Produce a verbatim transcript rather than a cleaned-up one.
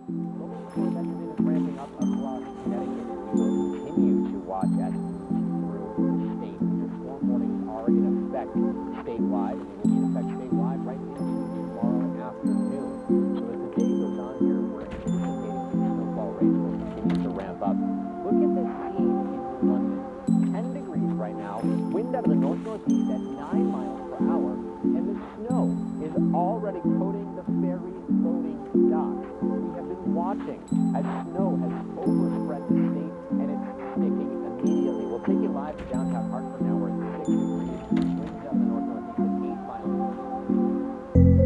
Rolling Convection is ramping up across Connecticut. We will continue to watch as we move through the state. The storm warnings are in effect statewide, and they will be in effect statewide right into tomorrow afternoon. So as the day goes on here, we're anticipating the snowfall rates will continue to ramp up. Look at this scene in London. ten degrees right now, wind out of the north-northeast at nine miles per hour, and the snow is already coating the ferry loading docks. We have been watching as snow has overspread the state, and it's sticking immediately. We'll take you live to downtown Hartford now. We're at six degrees, winds out of the north-northeast at eight miles per hour.